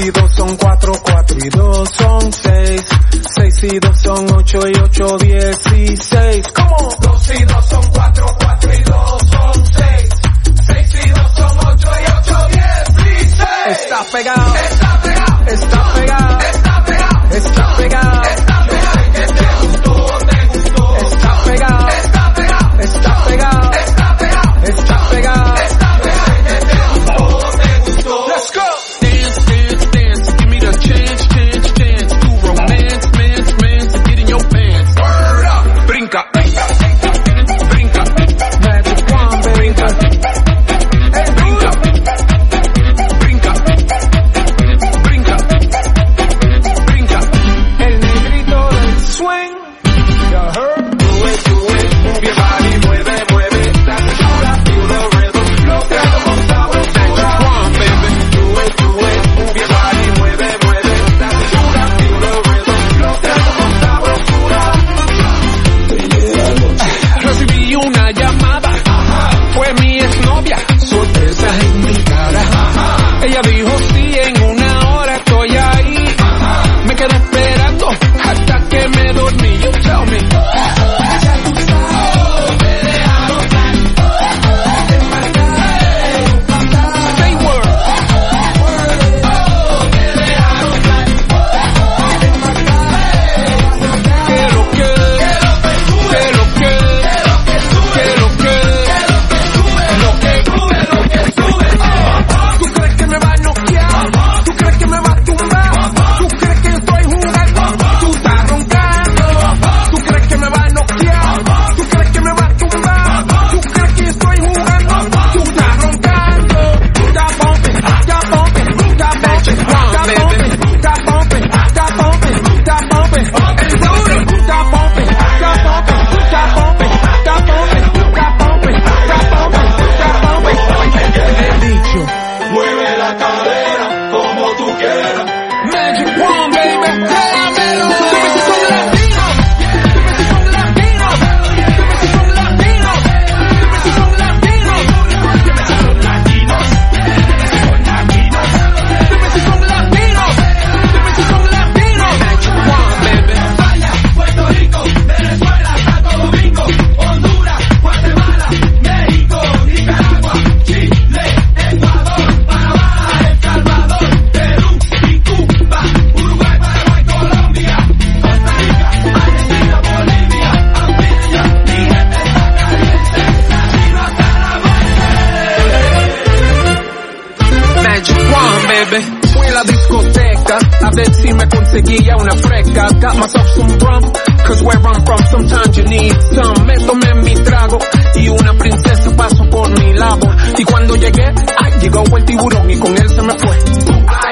y 2 son 4, 4 y 2 son 6. 6 y 2 son 8 y 8, 16. ¿Cómo? 2 y 2 son 4, 4 y 2 son 6. 6 y 2 son 8 y 8, 16. Está pegado, está pegado, está pegado, está pegado, está pegado, está pegado. Que te gustó, te gustó. Está pegado, está pegado, está pegado, está pegado, está pegado, está pegado. Que te gustó, te gustó. Let's go. Dance, dance, dance. Give me the chance, chance, chance to romance, mance, mance, and get in your pants. Word up. Brinca, brinca, brinca. Magic Wand, brinca. Hey, brinca, brinca, brinca, brinca. El negrito del swing. You heard? Do it, move your body, mueve, mueve. La cintura, feel the rhythm. Lo que hagamos sabrosura. One, baby. Do it, move your body, mueve, mueve. La cintura, feel the rhythm. Lo que hagamos sabrosura. Recibí una llamada, fue mi exnovia, sorpresa en mi cara. Ella dijo sí, en una hora estoy ahí. Me quedé esperando hasta que me dormí. You tell me. Say word. Que lo que, que lo que, que lo que, lo que sube. ¿Tú crees que me va a noquear? ¿Tú crees que me va a tumbar? ¿Tú crees que estoy jugando? Tú estás roncando. ¿Tú crees que me va a noquear? ¿Tú crees que me va a tumbar? ¿Tú crees que estoy jugando? Tú estás roncando. Stop bumping, stop bumping, stop bumping, stop bumping, stop bumping, stop bumping, stop bumping. El duro. Stop bumping, stop bumping, stop bumping, stop bumping, stop bumping, stop bumping, stop bumping. He dicho, Mueve la cadera como tú quieras. Magic Wand, baby. Cáramelo. Dime si son latinos. Dime si son latinos. Dime si son latinos. Dime si son latinos. Dime si son latinos. Dime si son latinos. Dime si son latinos. Magic Wand, baby. España, Puerto Rico, Venezuela, Santo Domingo, Honduras, Guatemala, México, Nicaragua, Chile, Ecuador, Panamá, El Salvador, Perú y Cuba, Uruguay, Paraguay, Colombia, Costa Rica, Argentina, Bolivia, Anguilla, mi gente está caliente, latino hasta la muerte. Magic Wand, baby. Fui a la discoteca a ver si me conseguía una fresca. Got myself some rum, cause where I'm from sometimes you need some. Me tomé mi trago y una princesa pasó por mi lado. Y cuando llegué, ay, llegó el tiburón y con él se me fue. Ay,